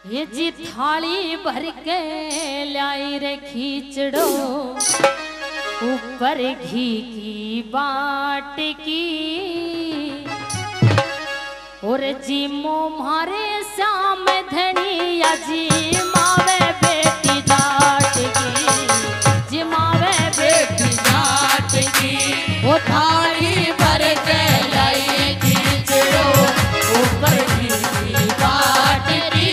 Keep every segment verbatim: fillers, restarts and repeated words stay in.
ये जी थाली भर के लाई रे खींचड़ो ऊपर घी की बाट की और जी मो मारे श्याम धनिया जी मावे बेटी जाट की जी मावे बेटी जाट की वो थाली भर के लाई खींचड़ो ऊपर घी की बाट की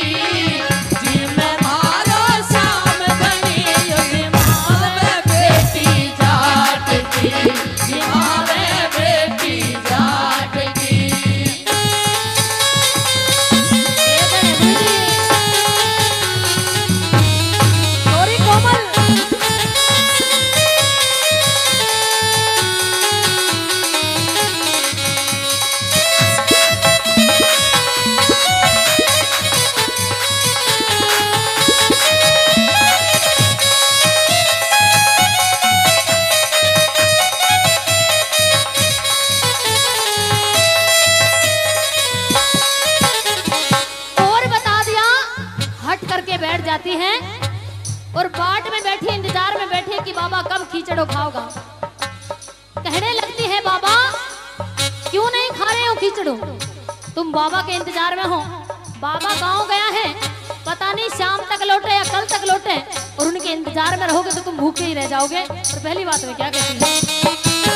जाती हैं और बाट में बैठी इंतजार में बैठे कि बाबा कब खींचड़ो खाओगा। कहने लगती है बाबा क्यों नहीं खा रहे हो खींचड़ो, तुम बाबा के इंतजार में हो। बाबा गांव गया है, पता नहीं शाम तक लौटे या कल तक लौटे, और उनके इंतजार में रहोगे तो तुम भूखे ही रह जाओगे। और पहली बात में क्या कहती है,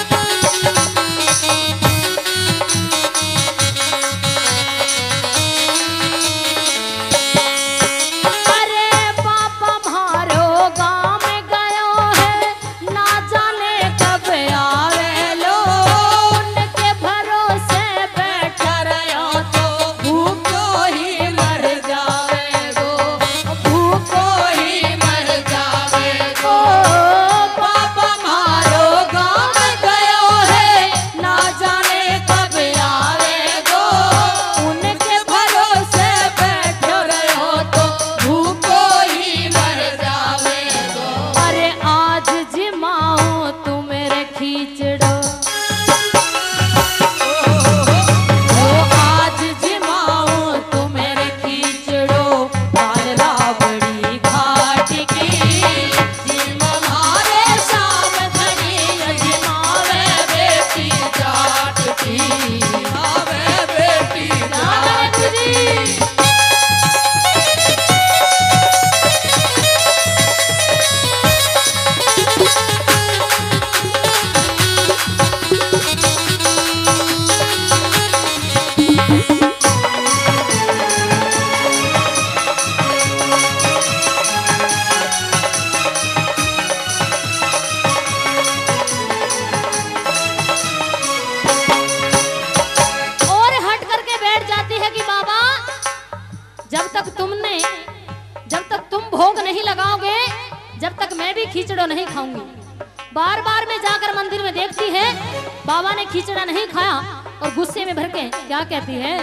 जब तक मैं भी खींचड़ो नहीं खाऊंगी। बार बार में जाकर मंदिर में देखती है बाबा ने खींचड़ा नहीं खाया और गुस्से में भर के क्या कहती है,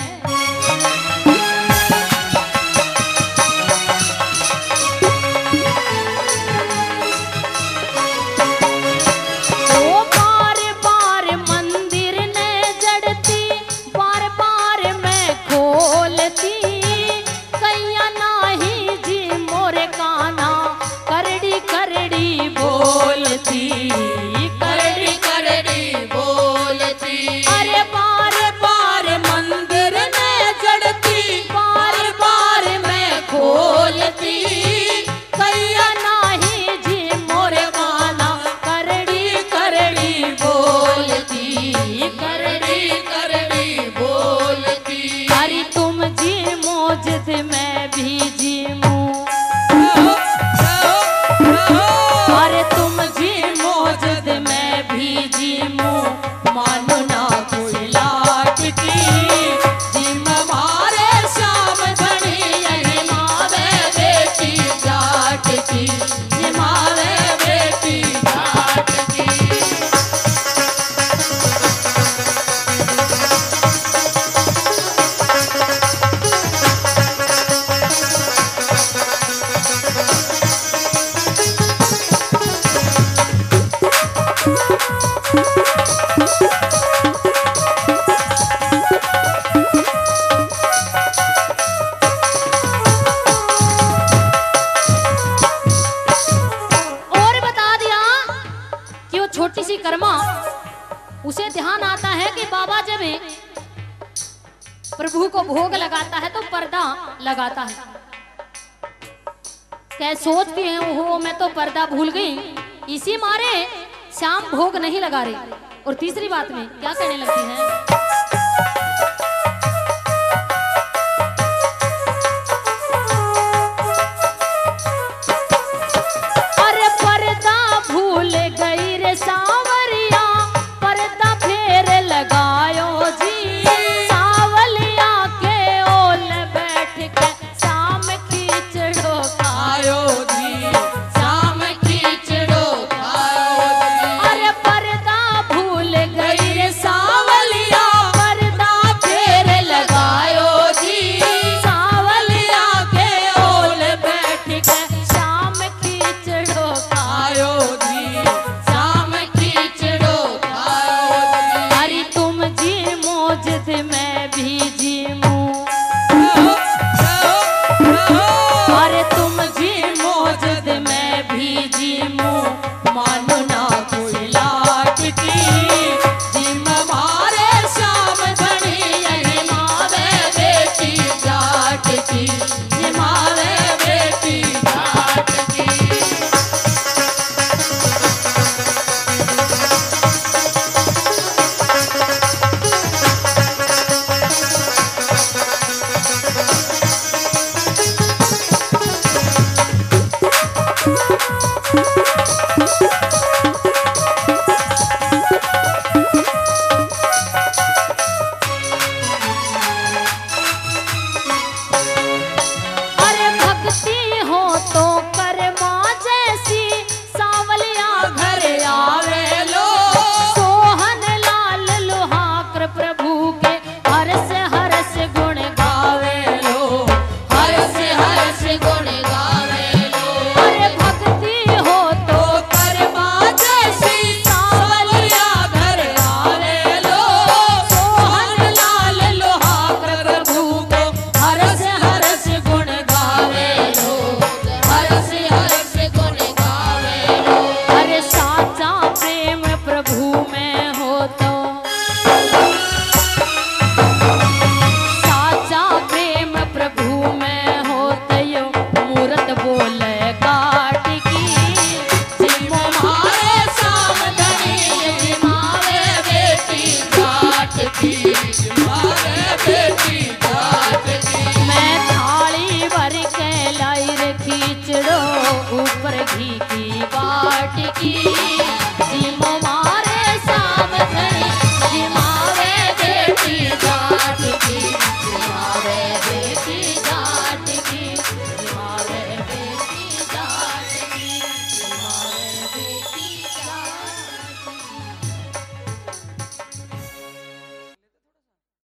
ओ बार बार मंदिर ने जड़ती बार बार मैं खोलती कैया नाही जी मोरे काना करड़ी करड़ी बोलती करड़ी करड़ी बोलती। अरे बार बार मंदिर ने जड़ती बार बार मैं खोलती कैया नाही जी मोरे काना करड़ी करड़ी बोलती करड़ी करड़ी बोलती। अरे तुम जी मौजद मैं भी जी अरे तुम जी मौजद मैं भी जी मुँह मानो ना कोई लाट की जी मारे श्याम धनी मावे बेटी जाट की जी मावे बेटी जाट की। विश्वकर्मा उसे ध्यान आता है कि बाबा जब प्रभु को भोग लगाता है तो पर्दा लगाता है। क्या सोचती है ओहो मैं तो पर्दा भूल गई, इसी मारे श्याम भोग नहीं लगा रही। और तीसरी बात में क्या कहने लगती है, अरे पर्दा भूल गई रे सांवरिया, पर्दा फेर लगायो जी, सांवलिया के ओल बैठ के शाम खींचड़ो खायो जी, शाम खींचड़ो खायो जी। अरे पर्दा भूल गई रे सांवलिया, पर्दा फेर लगायो जी, सांवलिया के ओल बैठ के शाम खींचड़ो खायो जी, शाम खींचड़ो खायो जी। अरे तुम जी मौजद मैं भी जी मूं, अरे तुम